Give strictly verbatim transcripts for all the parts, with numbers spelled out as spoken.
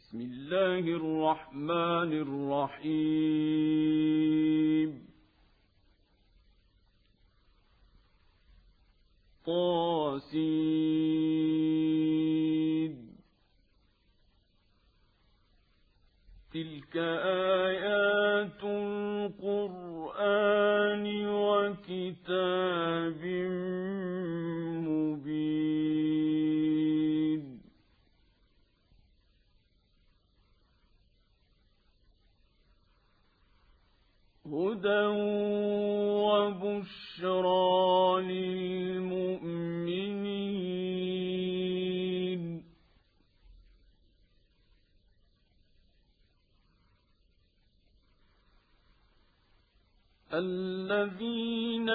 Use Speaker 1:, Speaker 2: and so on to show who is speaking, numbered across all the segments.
Speaker 1: بسم الله الرحمن الرحيم طاسين تلك آيات القرآن وكتاب مبين هدى وبشرى للمؤمنين الذين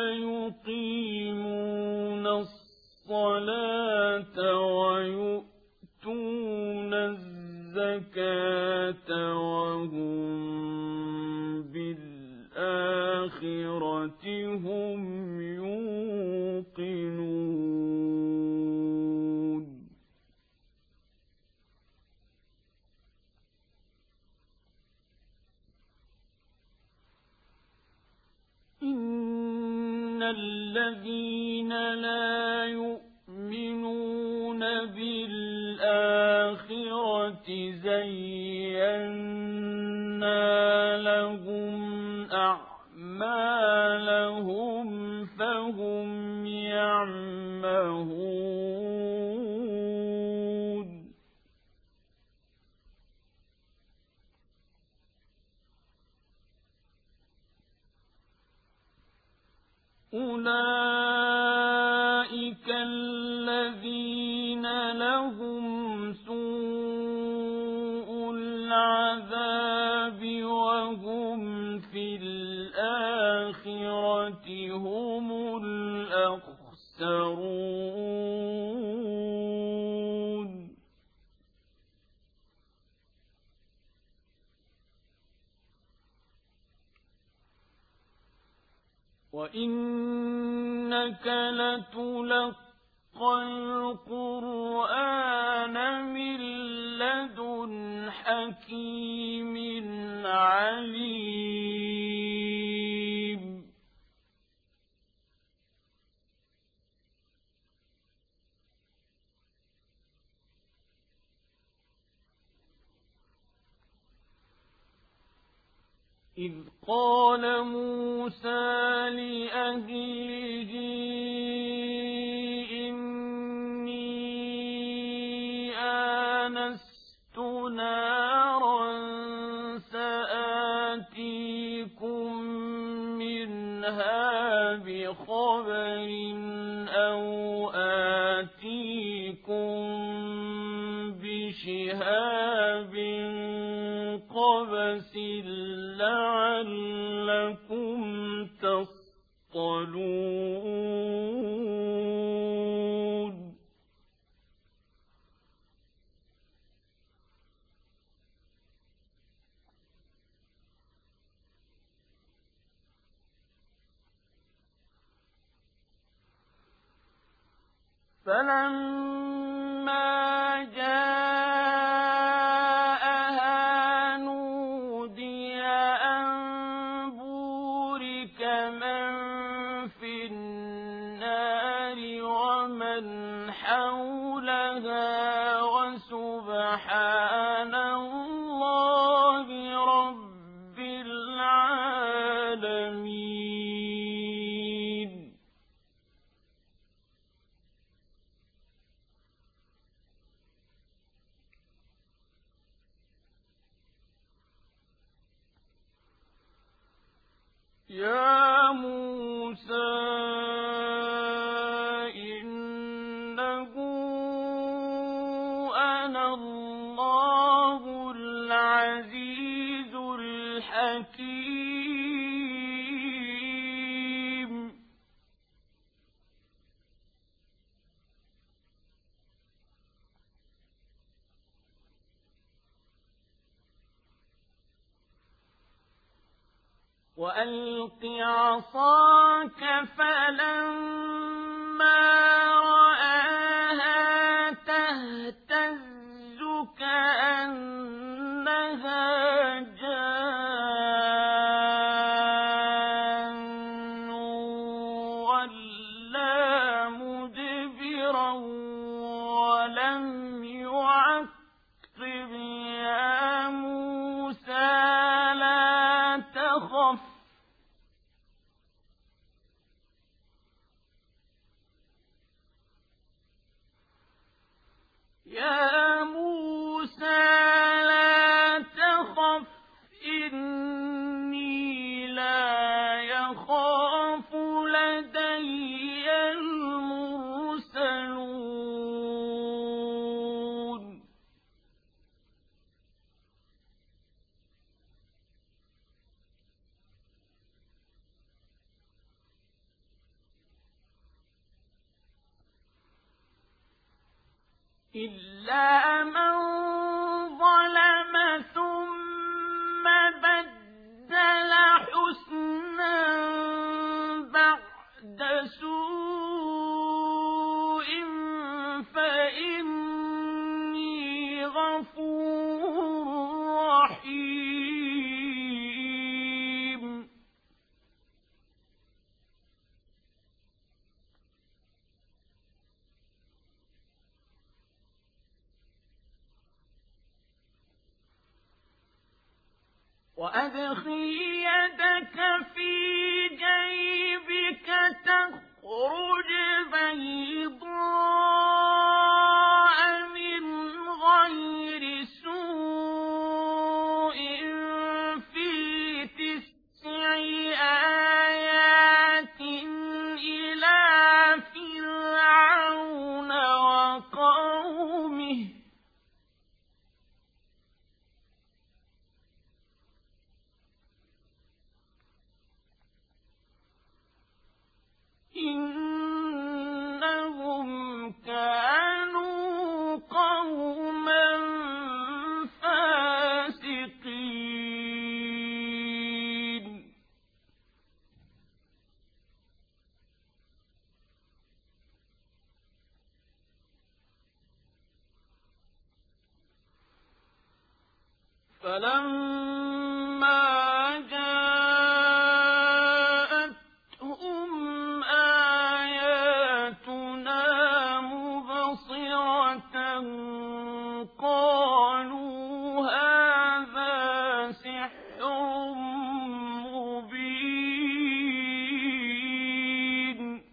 Speaker 1: يقيمون الصلاة ويؤتون الزكاة وهم بالآخرة هم يوقنون إن الذين لا يؤمنون بالآخرة زينا لهم أعمالهم فهم يعمهون أولئك الذين لهم سوء العذاب وهم في الآخرة هم الأخسرون وإنك لتلقى القرآن من لدن حكيم عليم إذ قال موسى لأهله إني آنست نارا سآتيكم منها بخبر أو آتيكم بشهاب قبس لعلكم تصطلون فلما جاءها نودي أن بورك من في النار ومن حولها وسبحان الله رب العالمين يا موسى إنه أنا الله العزيز الحكيم وألق عصاك فلما رآها، رآها تهتز كأنها جان ولا تحسبن الذين قتلوا في سبيل الله أمواتا بل أحياء عند ربهم يرزقون كأنهم خرص مقتنعر يا موسى لا تخف إني لا يخاف لدي المرسلون إلا من ظلم ثم بدل حسنا بعد سوء فإني غفور رحيم وأدخل يدك في جيبك تخرج بيضاء من غير سوء في تسع آيات إلى فرعون وقومه إنهم كانوا قوما فاسقين فلما جاءتهم آياتنا مبصرة قالوا هذا سحر مبين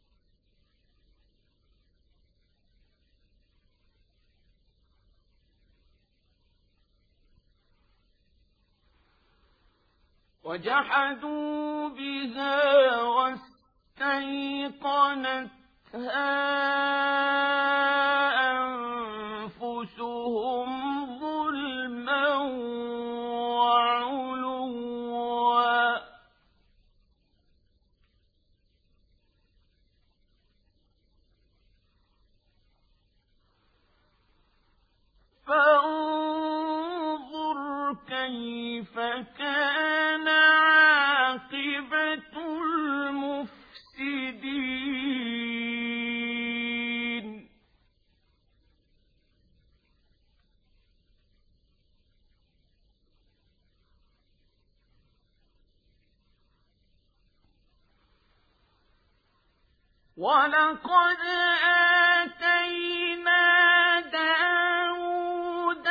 Speaker 1: وجحدوا بها واستيقنتها أنفسهم ظلما وعلوا فانظر كيف كان عاقبة المفسدين ولقد آتينا داود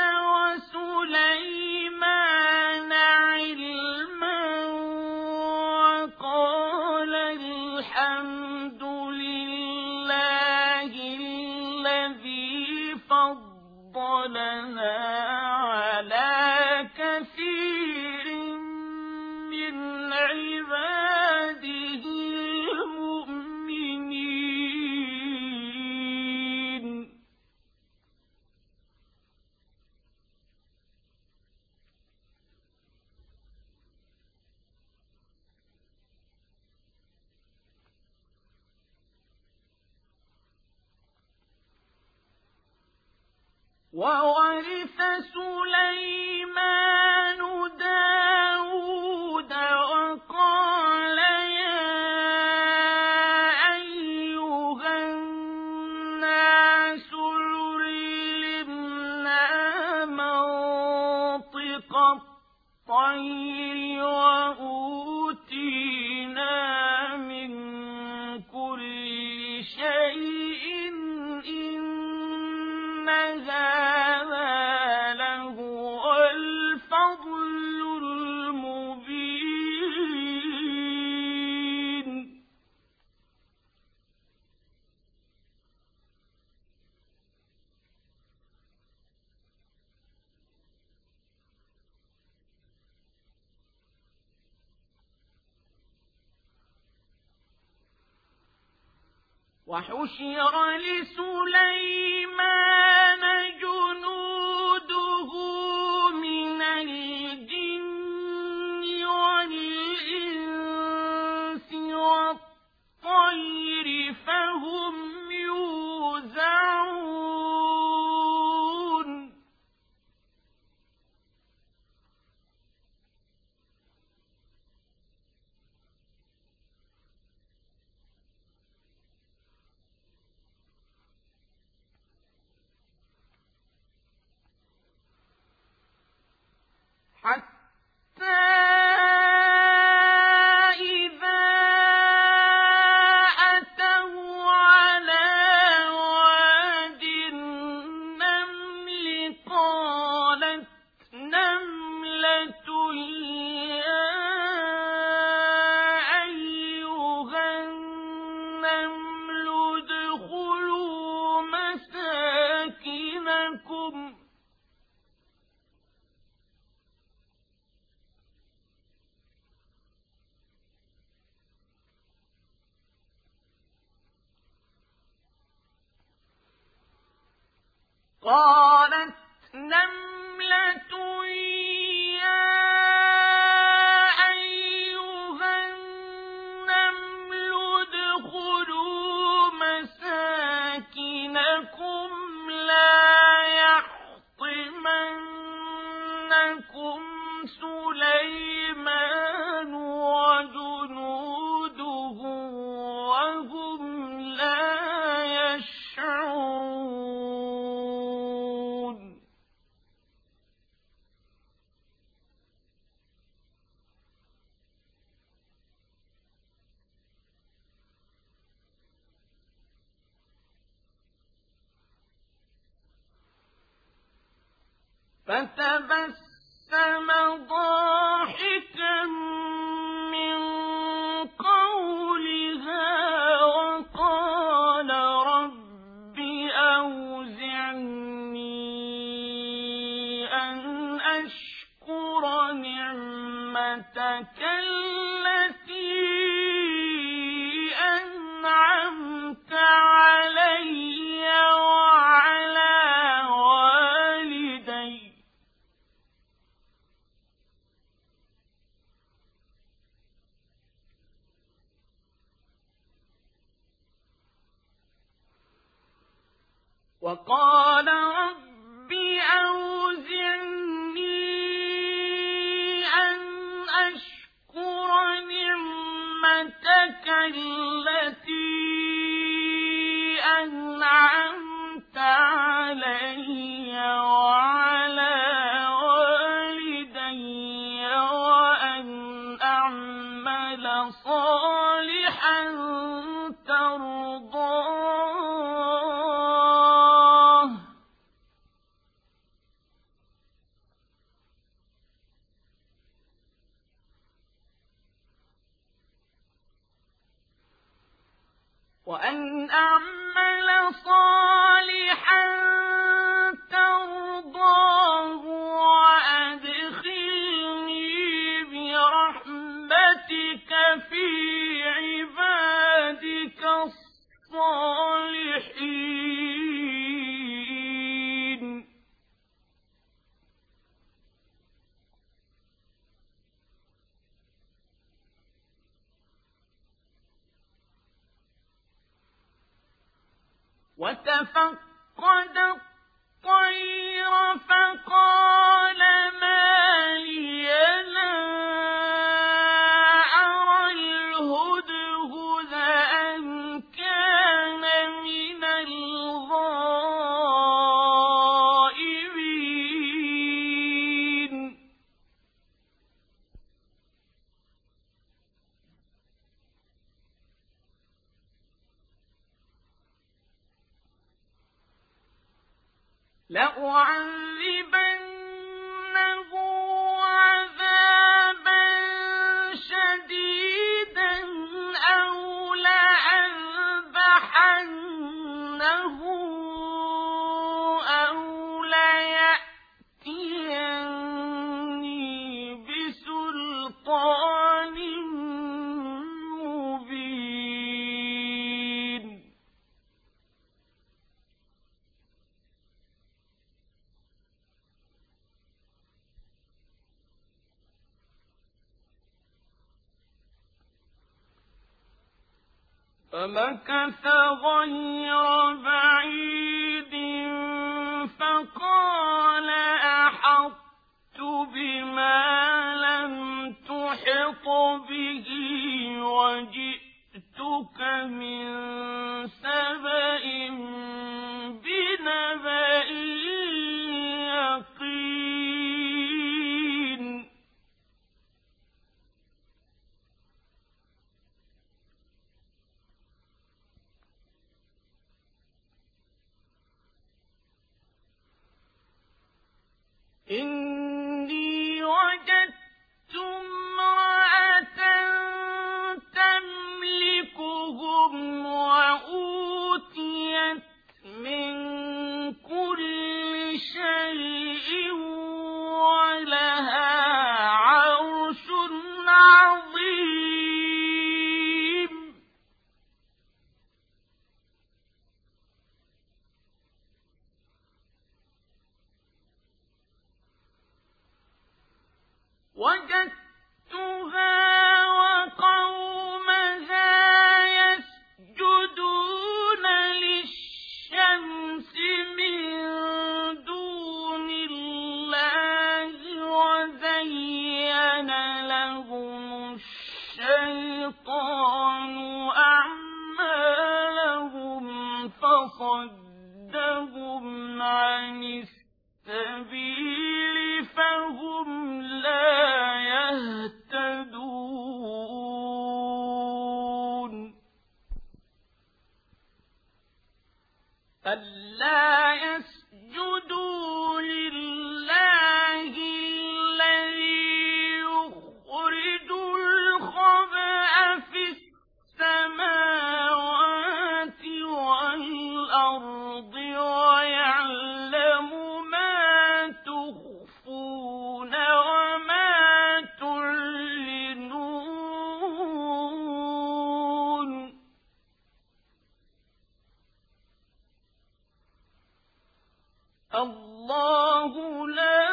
Speaker 1: وسليمان علما وقال الحمد لله الذي فضلنا على كثير من عباده المؤمنين وورث سليمان داود وقال يا أيها الناس علمنا منطق الطير وأوتينا من كل شيء إن هذا لهو الفضل المبين وحشر لسليمان جنوده من الجن والإنس والطير فهم يوزعون حتى إذا أتوا على واد النمل قالت نملة يا أيها النمل ادخلوا مساكنكم قالت نملة يا أيها النمل ادخلوا مساكنكم لا يحطمنكم سليمان وجنوده وهم لا يشعرون فتبسم ضاحكا من قولها وقال رب أوزعني أن أشكر نعمتك التي أنعمت علي وعلى والدي وقال رب أوزعني أن أشكر نعمتك التي أنعمت علي وعلى والدي وأن أعمل صالحا ترضاه وأن أعمل صالحا ترضاه وأدخلني برحمتك في عبادك الصالحين وتفقد الطير فقال ما لي لا أرى الهدهد أم كان من الغائبين لأعذبنه عذابا شديدا أو لأذبحنه أو ليأتيني بسلطان مبين فمكث غير بعيد فقال أحطت بما لم تحط به وجئتك من سبأ بنبأ يقين إني وجدت امرأة تملكهم وأوتيت من كل شيء ولها عرش عظيم وجدتها وقومها يسجدون للشمس من دون الله وزين لهم الشيطان أعمالهم فصدهم عن السبيل فهم لا يهتدون ألا يسجدوا لله الذي يخرج الخبأ في السماوات والأرض ويعلم ما تخفون وما تعلنون الله لا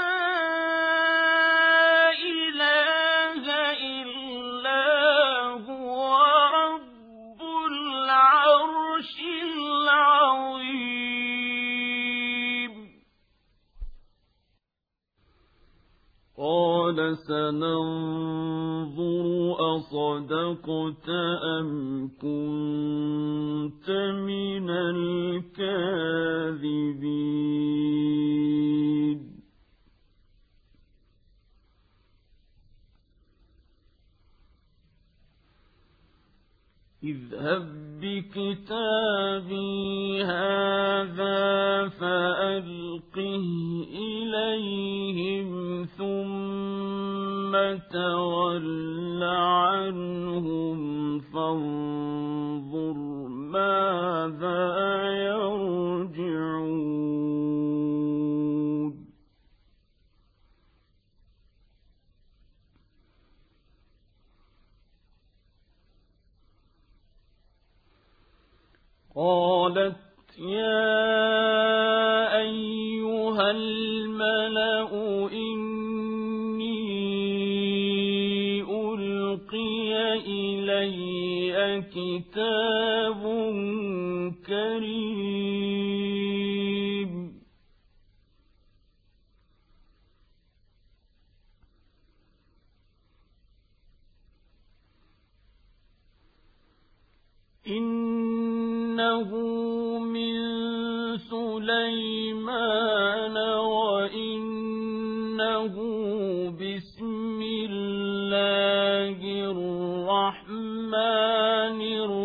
Speaker 1: إله إلا هو رب العرش العظيم
Speaker 2: قال سننظر أصدقت أم كنت من الكاذبين اذهب بكتابي هذا فألقه إليهم ثم تول عنهم فانظر ماذا يرجعون قالت يا أيها الملأ إني ألقي إلي كتاب كريم إنه من سليمان وإنه بسم الله الرحمن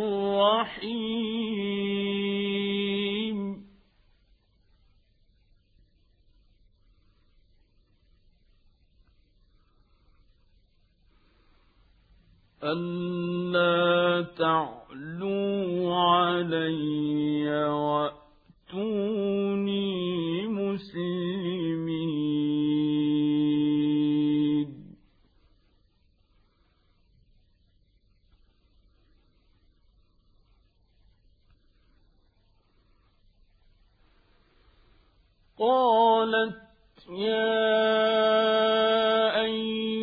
Speaker 2: الرحيم ألا تعلوا علي وأتوني مسلمين قالت يا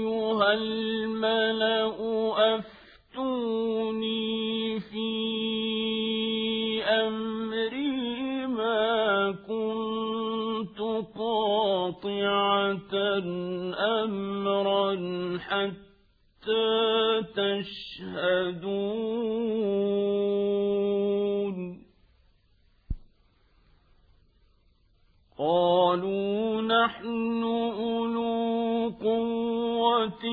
Speaker 2: أيها الملأ أفتوني في قاطعة أمرا حتى تشهدون قالوا نحن أولو قوة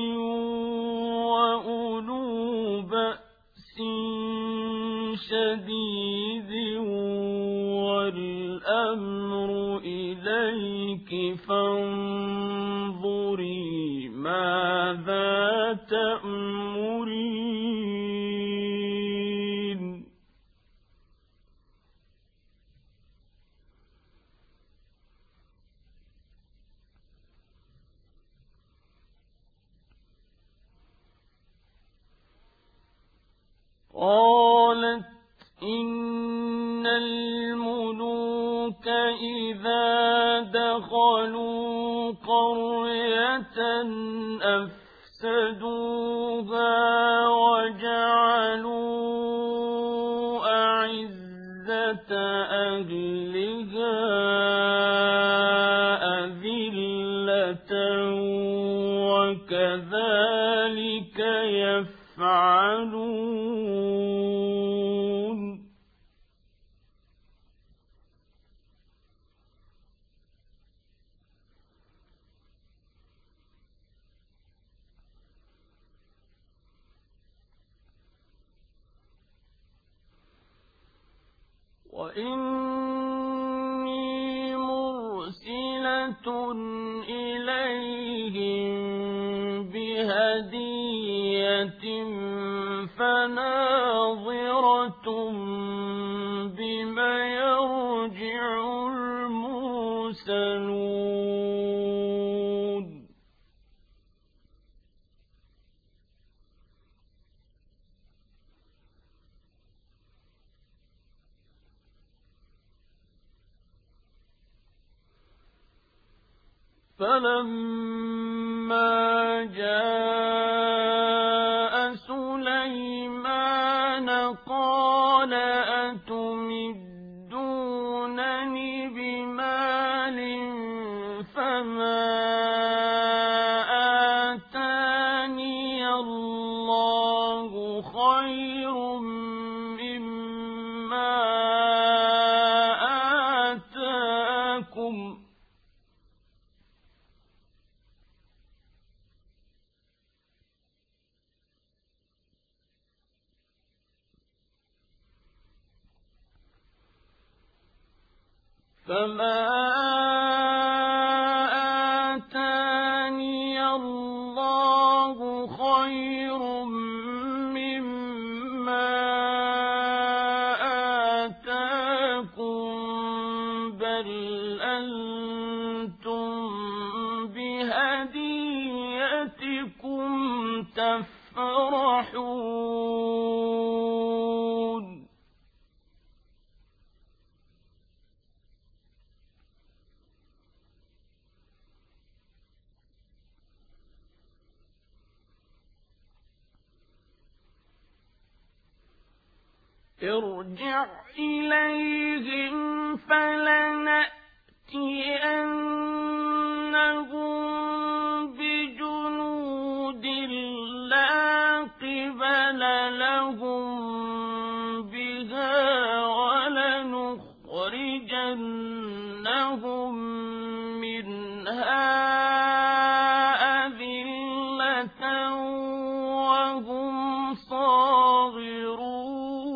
Speaker 2: وأولو بأس شديد والأمر إليك فانظري ماذا تأمرين قالت إن الملوك إذا دخلوا قرية أفسدوها وجعلوا أعزة أهلها أذلة وكذلك يفعلون وإني مرسلة إليهم بهدية فناظرة بما يرجع المرسلون فلما جاء سليمان قال أتمدونني بمال فما آتاني الله خير مما آتاكم فما آتاني الله خير مما آتاكم بل أنتم بهديتكم تفرحون ارجع إليهم فلنأتينهم بجنود لا قبل لهم بها ولنخرجنهم منها أذلة وهم صاغرون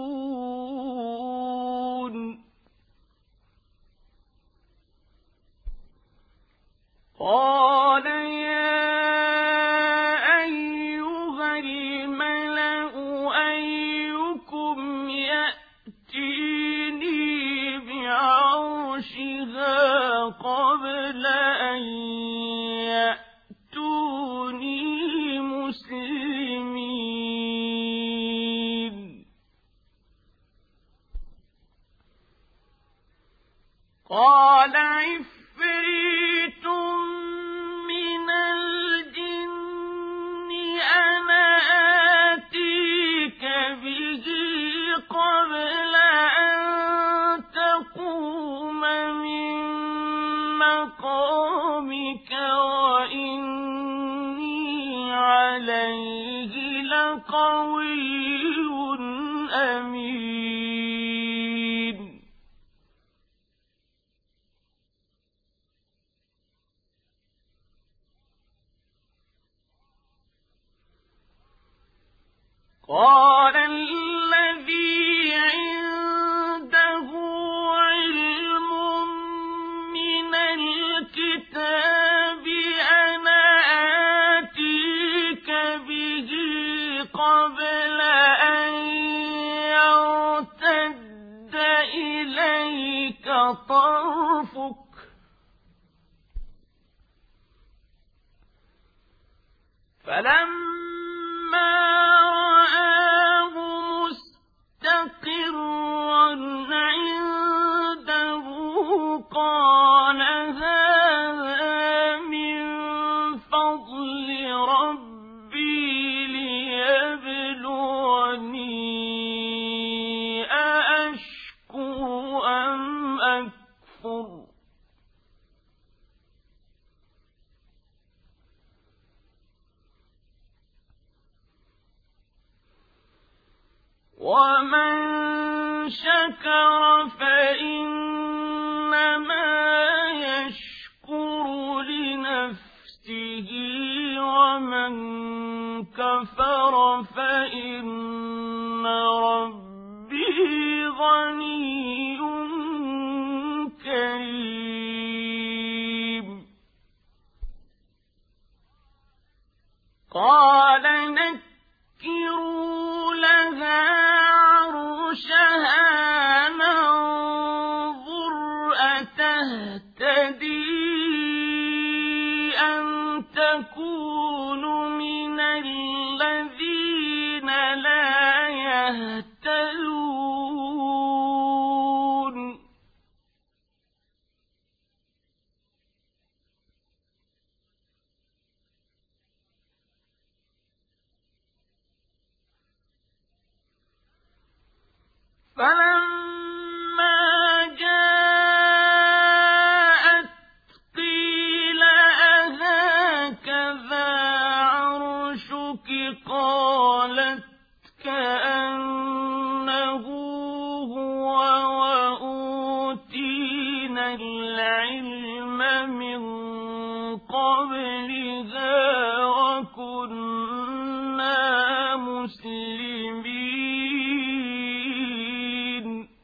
Speaker 2: قال يا أيها الملأ أيكم يأتيني بعرشها قبل أن يأتوني مسلمين قال عفريت من الجن أنا آتيك به قبل أن تقوم من مقامك قومك وإني عليه لقوي أمين. قال الذي عنده علم من الكتاب أنا آتيك به قبل أن يرتد إليك طرفك فلما رآه مستقرا عنده قال هذا من فضل ربي ليبلوني أأشكر أم أكفر. ومن شكر فإنما يشكر لنفسه ومن كفر فإن ربي غني كريم. قال نكروا لها عرشها ننظر أتهتدي أم تكون من الذين لا يهتدون. فلما جاءت قيل أهكذا عرشك قالت كأنه هو وأوتينا العلم من قبلها وكنا مسلمين.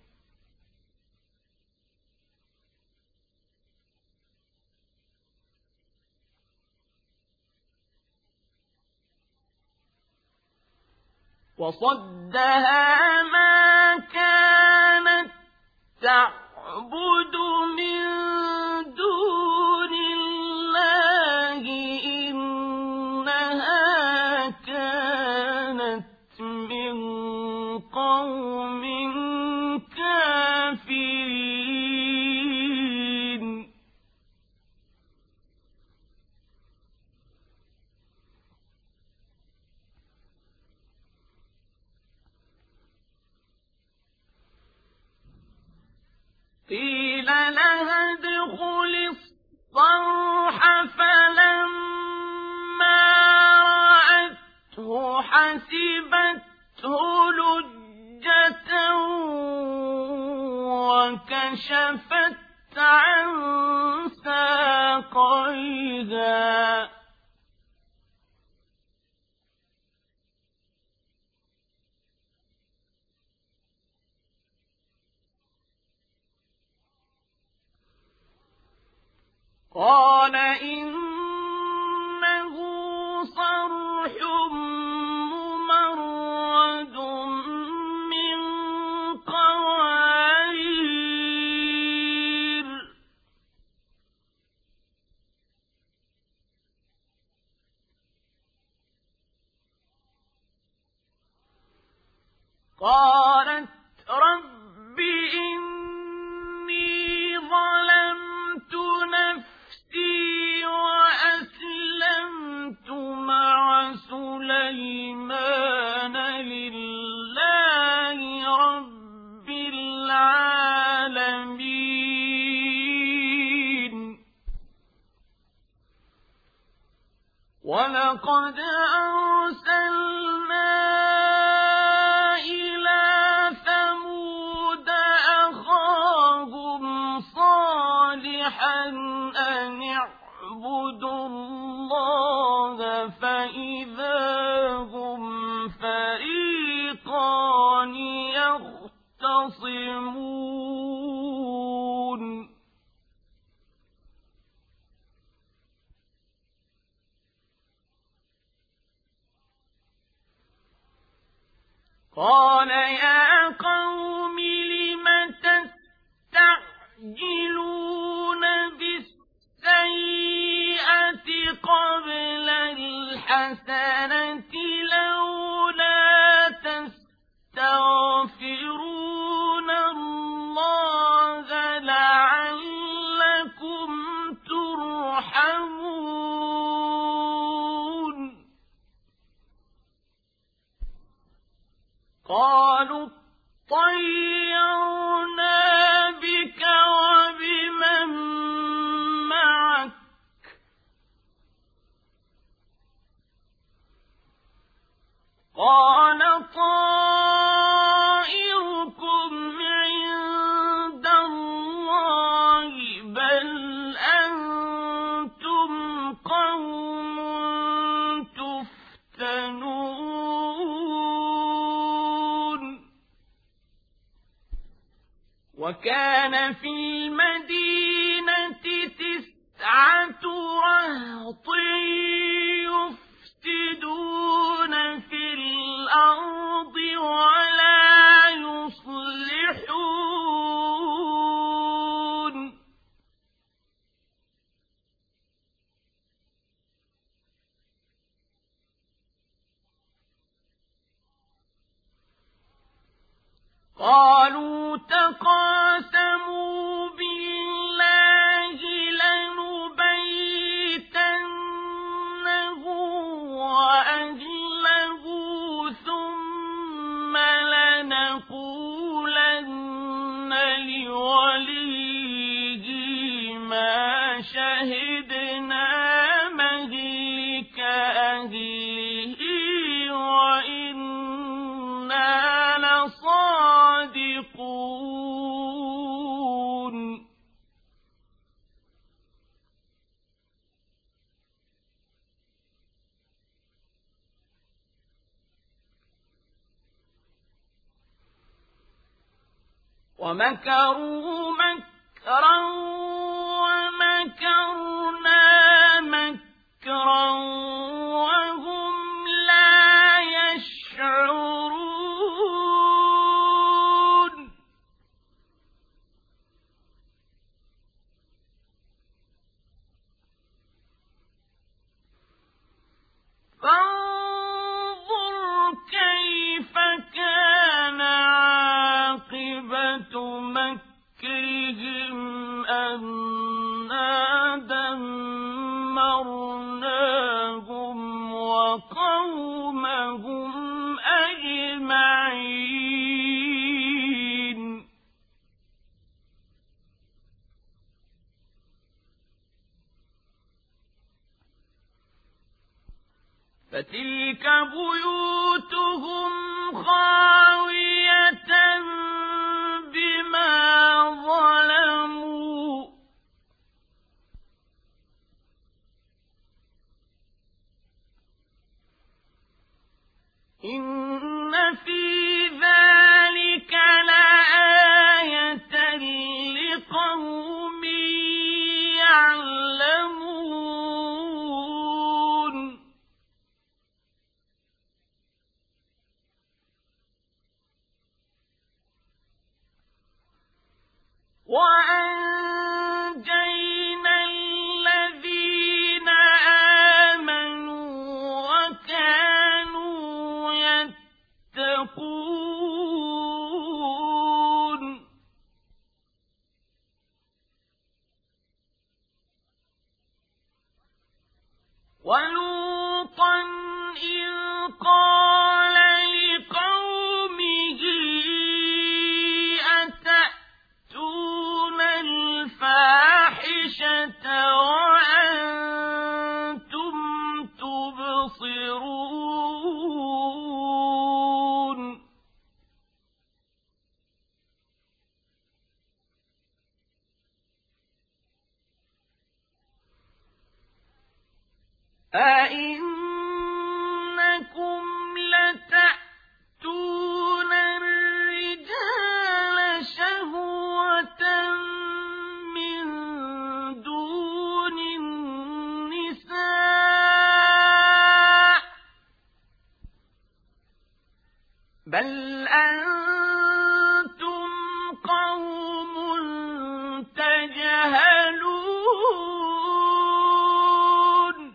Speaker 2: وصدها ما كانت تعبد من دون الله إنها كانت من قوم كافرين. قيل لها ادخل الصرح فلما رأته حسبته لجة وكشفت عن ساقيها قال إنه صرح ممرد من قوارير. قالت رب إني ظلمت نفسي وأسلمت مع سليمان لله رب العالمين. ولقد أرسلنا إلى ثمود أخاهم صالحا أن اعبدوا الله فإذا هم فريقان يختصمون قال يا قوم لم تستعجلون بالسيئة قبل الحسنة لولا تستغفرون الله لعلكم ترحمون قالوا اطيرنا بك وبمن معك قال طائركم عند الله بل أنتم قوم تفتنون وكان في المدينة تسعة رهط يفسدون في الأرض ولا يصلحون قالوا تقاسموا بالله لنبيتنه وأهله ثم لنقولن لوليه ما شهدنا مهلك أهله وإنا لصادقون ومكروا مكرا ومكرنا مكرا وهم لا يشعرون فانظر كيف كان عاقبة مكرهم أنا دمرناهم وقومهم أجمعين فتلك بيوتهم خاوية بما ظلموا إن في ذلك لآية لقوم يعلمون وأنجينا الذين آمنوا وكانوا يتقون ولوطا إذ قال لقومه أتأتون الفاحشة وأنتم تبصرون أئنكم لتأتون الرجال شهوة من دون النساء بل أنتم قوم تجهلون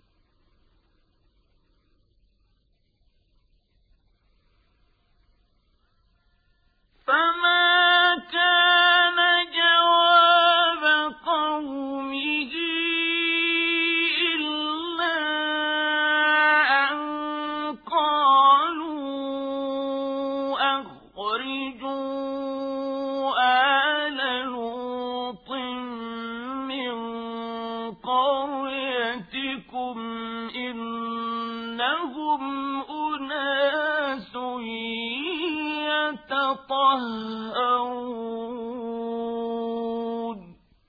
Speaker 2: فما كان جواب قومه إلا أن قالوا أخرجوا آل لوط من قريتكم إنهم أناس يتطهرون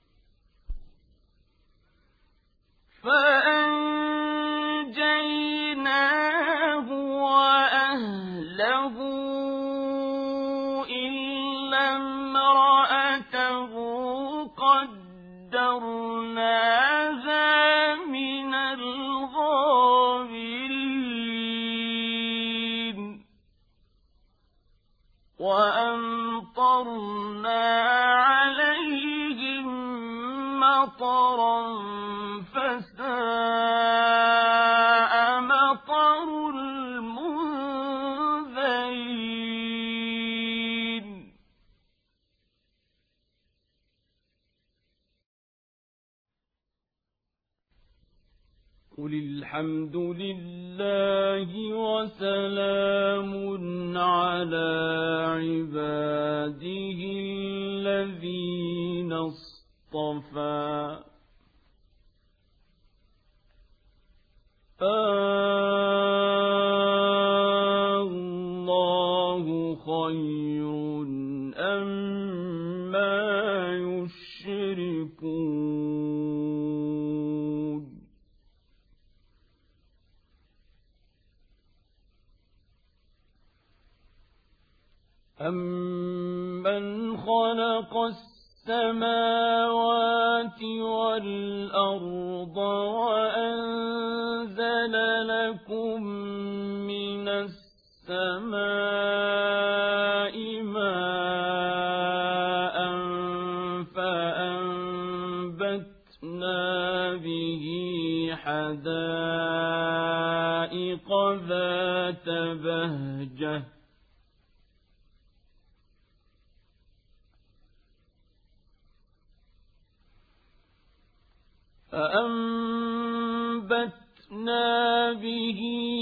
Speaker 2: فأنجيناه وأهله إلا امرأته قدرناها من الغابرين وأمطرنا عليهم مطرا فساء مطر المنذرين قل الحمد لله وسلام على عباده الذين اصطفى الله خير أما يشركون أَمَّنْ خَلَقَ السَّمَاوَاتِ وَالْأَرْضَ وَأَنزَلَ لَكُم مِّنَ السَّمَاءِ مَاءً فَأَنبَتْنَا بِهِ حَدَائِقَ ذَاتَ بَهْجَةٍ فأنبتنا به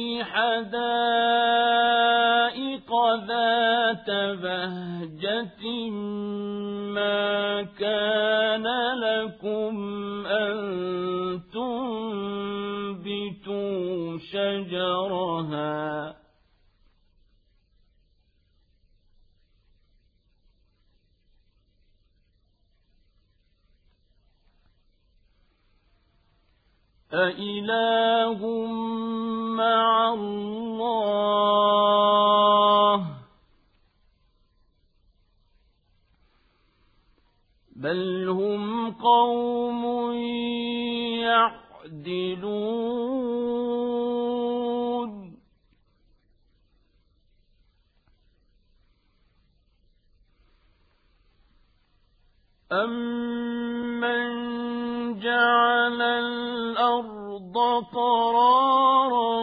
Speaker 2: حدائق ذات بهجة ما كان لكم أن تنبتوا شجرها أإله مع الله بل هم قوم يعدلون أمن جعل الأرض قرارا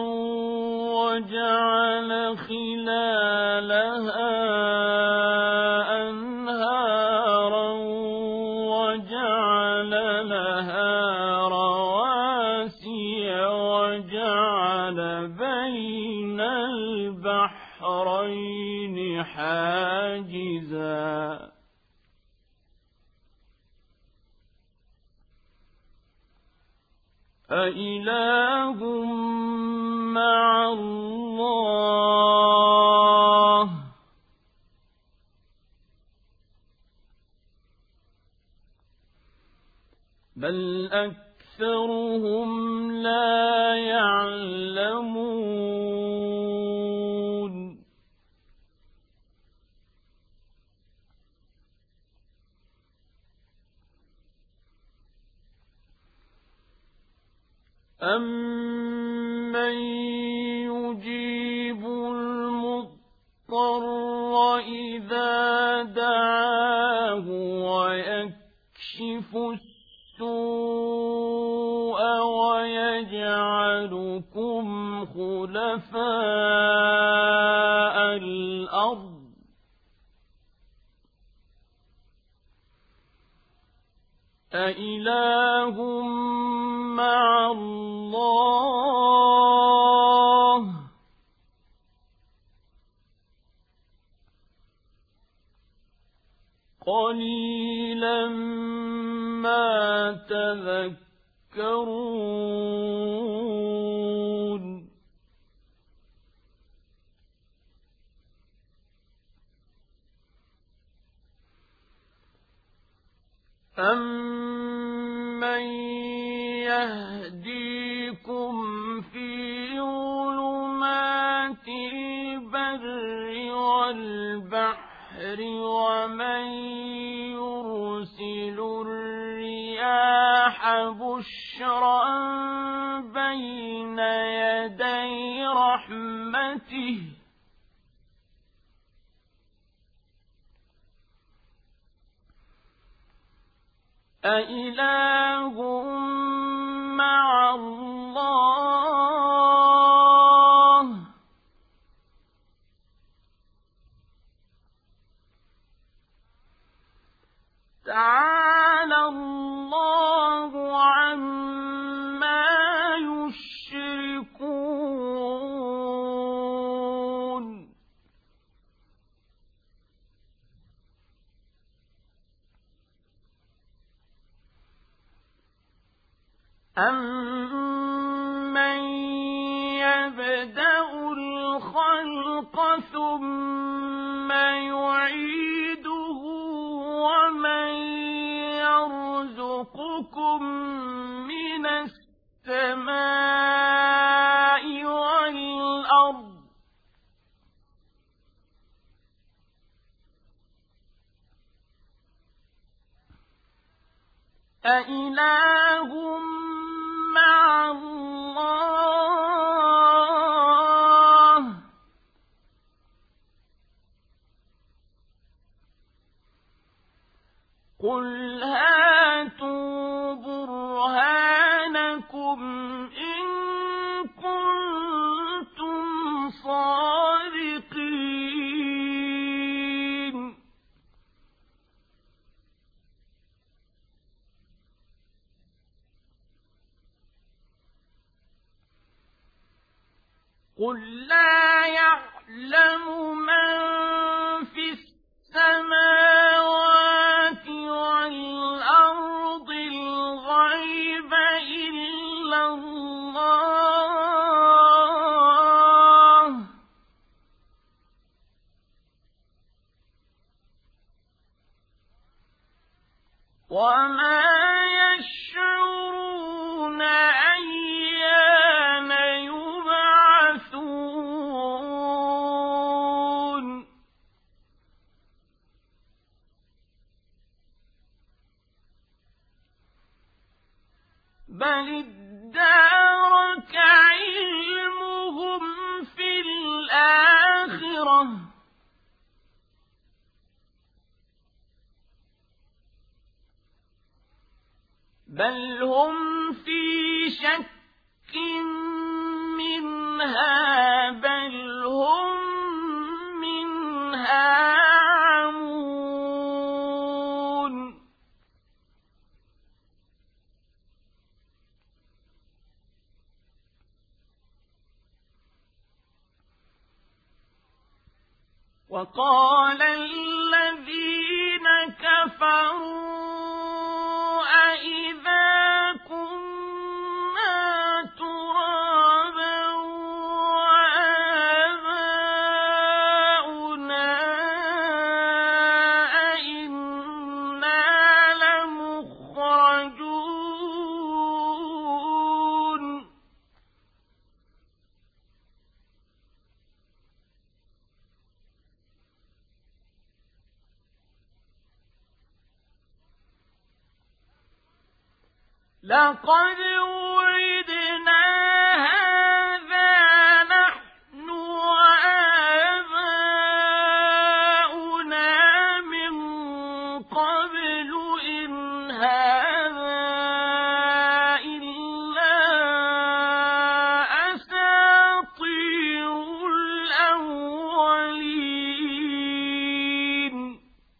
Speaker 2: وجعل خلالها أنهارا وجعل لها رواسي وجعل بين البحرين حاجزا أإله مع الله بل أكثرهم أكثرهم لا يعلمون أَمَّن يُجِيبُ الْمُضْطَرَّ إِذَا دَعَاهُ وَيَكْشِفُ السُّوءَ وَيَجْعَلُكُمْ خُلَفَاءَ الْأَرْضِ أَإِلَٰهٌ مَّعَ اللَّهِ ۚ قَلِيلًا مَّا تَذَكَّرُونَ أَمَّن يَهْدِيكُمْ فِي ظُلُمَاتِ الْبَرِّ وَالْبَحْرِ وَمَن يُرْسِلُ الرِّيَاحَ بُشْرًا بَيْنَ يَدَيْ رَحْمَتِهِ أَإِلَٰهٌ مَّعَ اللَّهِ ۚ تَعَالَى اللَّهُ عَمَّا يُشْرِكُونَ أَمَّن يَبْدَأُ الْخَلْقَ ثُمَّ يُعِيدُهُ وَمَن يَرْزُقُكُم مِّنَ السَّمَاءِ وَالْأَرْضِ أَإِلَٰهٌ مَّعَ اللَّهِ ۚ قُلْ هَاتُوا بُرْهَانَكُمْ إِن كُنتُمْ صَادِقِينَ قُل لَّا يَعْلَمُ مَن فِي السَّمَاوَاتِ وَالْأَرْضِ الْغَيْبَ إِلَّا اللَّهُ ۚ وَمَا يَشْعُرُونَ أَيَّانَ يُبْعَثُونَ بَلِ ادَّارَكَ عِلْمُهُمْ فِي الْآخِرَةِ بَلْ هُمْ فِي شَكٍّ مِّنْهَا بَلْ هُم مِّنْهَا عَمُونَ وَقَالَ الَّذِينَ كَفَرُوا أَإِذَا كُنَّا تُرَابًا وَآبَاؤُنَا أَإِنَّا لَمُخْرَجُونَ لقد وعدنا هذا نحن وآباؤنا من قبل إن هذا إلا أساطير الأولين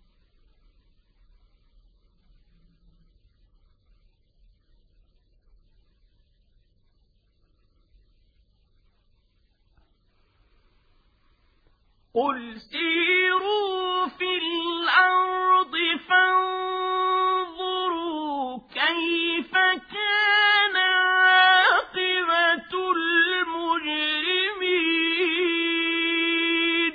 Speaker 2: قل سيروا في الأرض فانظروا كيف كان عاقبة المجرمين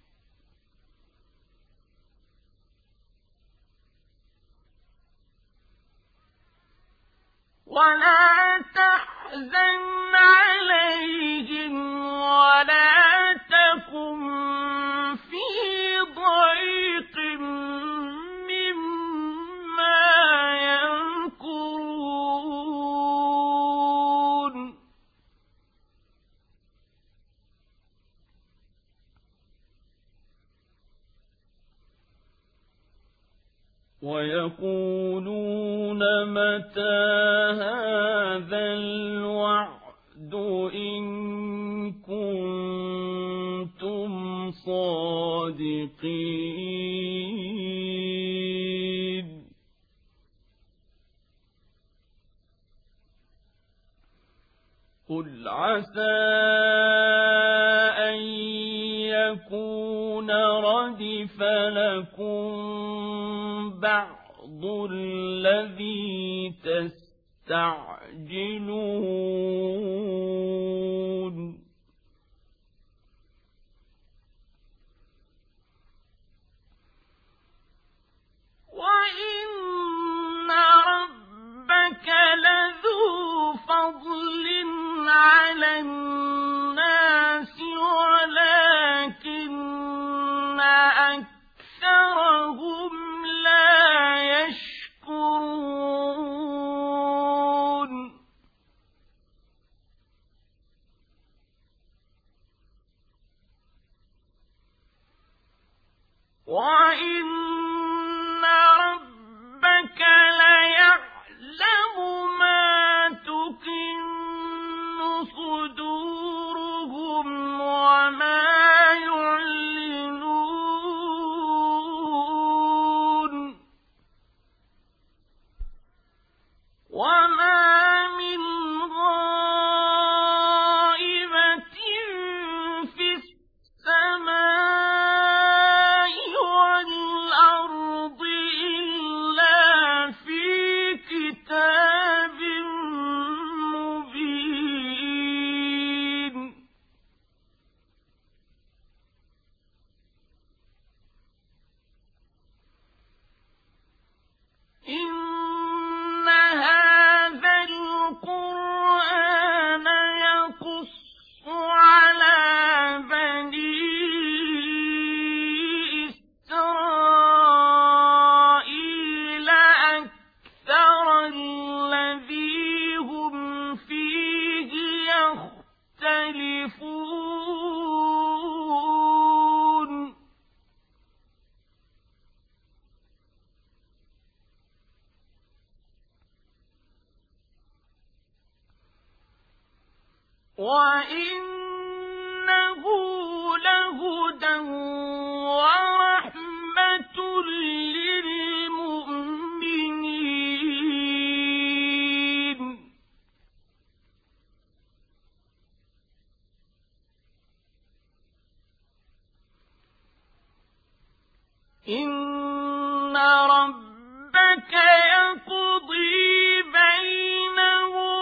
Speaker 2: ولا تحزن عليهم ولا تكن في ضيق مما يمكرون ويقولون متى هذا الوعد إن كنتم صادقين قل عسى أن يكون ردف لكم بعض الذي تستعجلون وإن ربك لذو فضل على الناس ولكن أكثرهم لا يشكرون وإن ربك ليعلم ما تكن صدورهم وما يعلنون وما من غائبة في السماء والأرض إلا في كتاب مبين إن هذا القرآن يقص على بني إسرائيل أكثر الذي هم فيه يختلفون وإنه لهدى ورحمة للمؤمنين إن ربك يقضي بينهم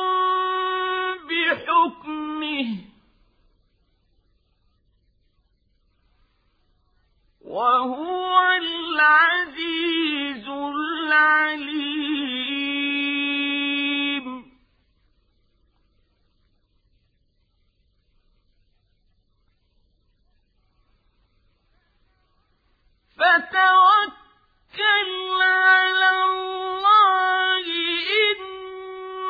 Speaker 2: بحكمه وهو العزيز العليم فتوكل على الله إنك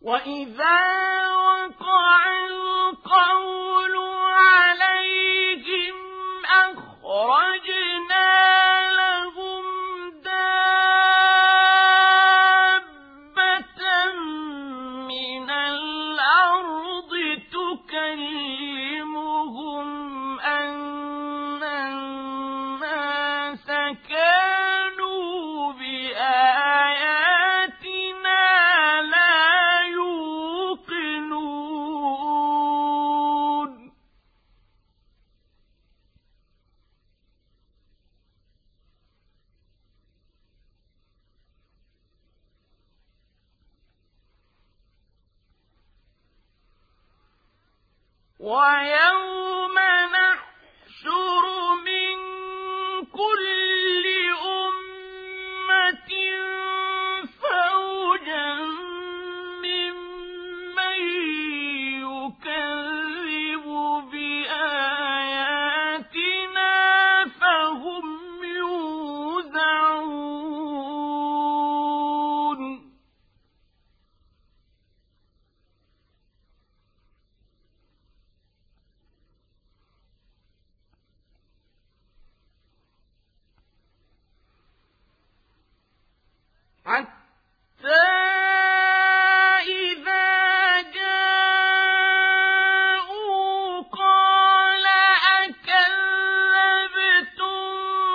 Speaker 2: وإذا وقع القول عليهم أخرجنا لهم دابة من الأرض تكلمهم أن الناس كانوا بآياتنا لا يوقنون ويوم نحشر من كل أمة فوجا ممن يكذب بآياتنا فهم يوزعون حتى إذا جاءوا قال أكذبتم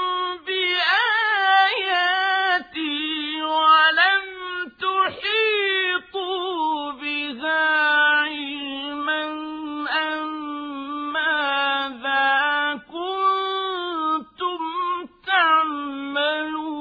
Speaker 2: بآياتي ولم تحيطوا بها علما أم ماذا كنتم تعملون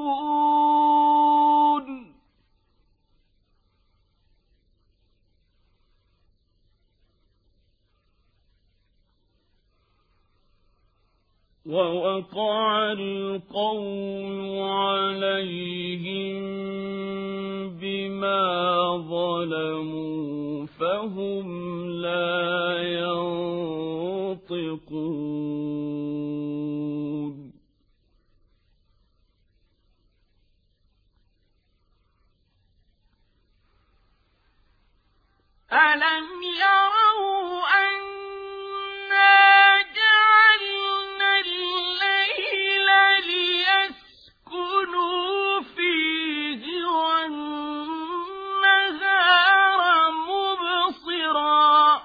Speaker 2: ووقع القول عليهم بما ظلموا فهم لا ينطقون ألم يروا أنا جعلنا الليل ليسكنوا فيه والنهار مبصرا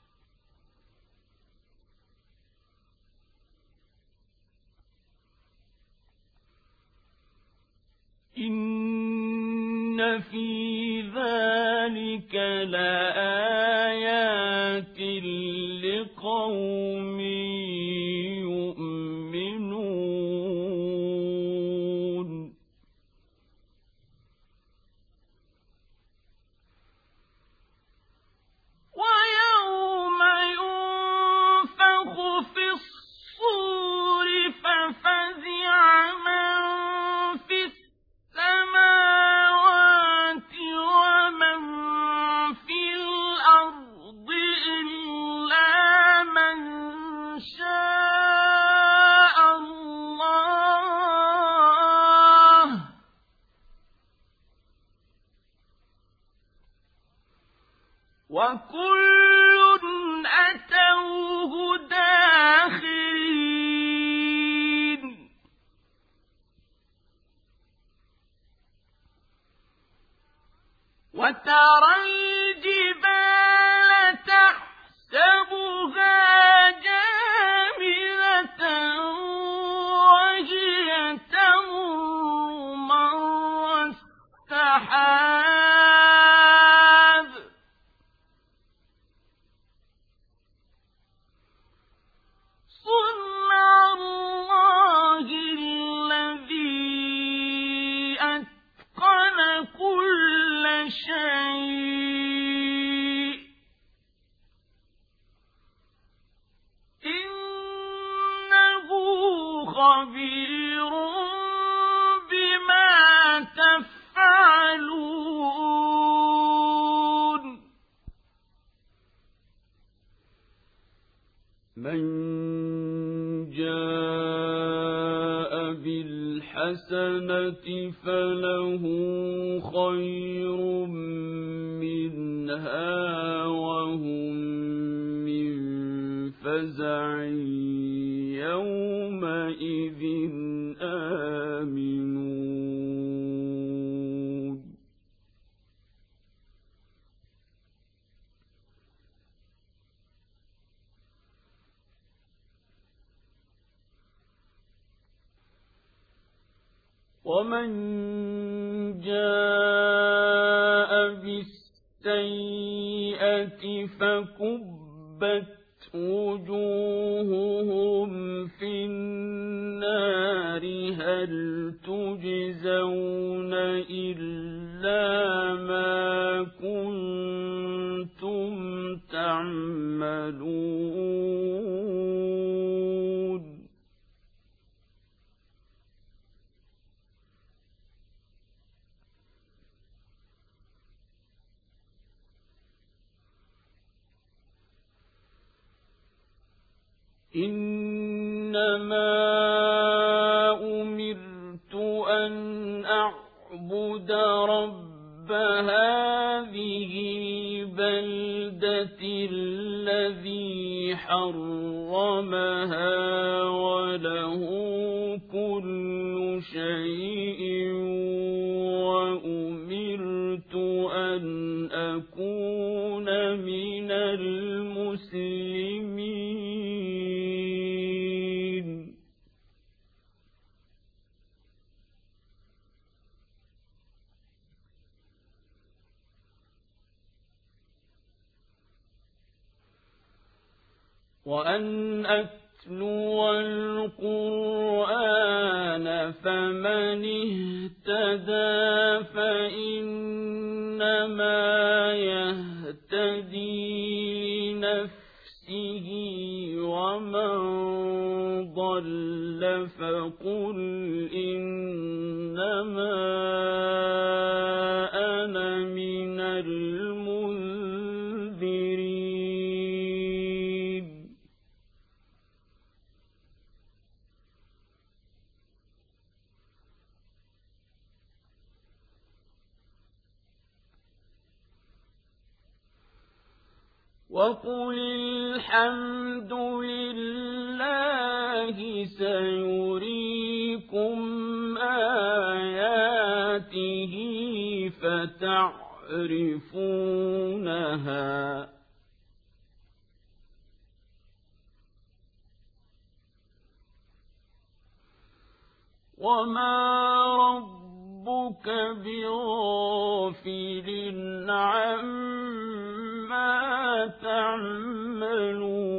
Speaker 2: إن في ذلك لآيات لقوم يؤمنون ويوم ينفخ في الصور ففزع من في السماوات ومن في الأرض إلا من شاء الله وكل أتوه داخرين وترى الجبال تحسبها جامدة وهي تمر مر السحاب صنع الله الذي أتقن كل شيء إنه خبير بما تفعلون من جاء بالحسنة فله خير منها لها وهم من فزع يومئذ آمنون ومن جاء بالسيئة فكبت وجوههم في النار هل تجزون إلا ما كنتم تعملون إنما أمرت أن أعبد رب هذه البلدة الذي حرمها وله كل شيء وأمرت أن أكون من المسلمين وأن أتلو القرآن فمن اهتدى فإنما يهتدي لنفسه ومن ضل فقل إنما أنا من المنذرين وقل الحمد لله سيريكم آياته فتعرفونها وما ربك بغافل عما تعملون